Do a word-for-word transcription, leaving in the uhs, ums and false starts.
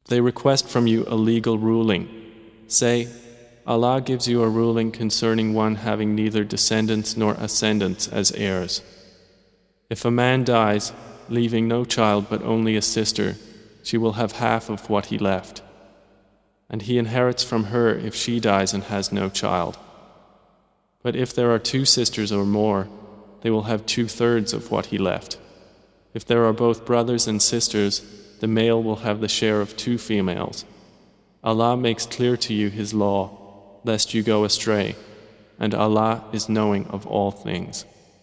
They request from you a legal ruling. Say, Allah gives you a ruling concerning one having neither descendants nor ascendants as heirs. If a man dies, leaving no child but only a sister, she will have half of what he left. And he inherits from her if she dies and has no child. But if there are two sisters or more, they will have two-thirds of what he left. If there are both brothers and sisters, the male will have the share of two females. Allah makes clear to you His law, lest you go astray, and Allah is knowing of all things.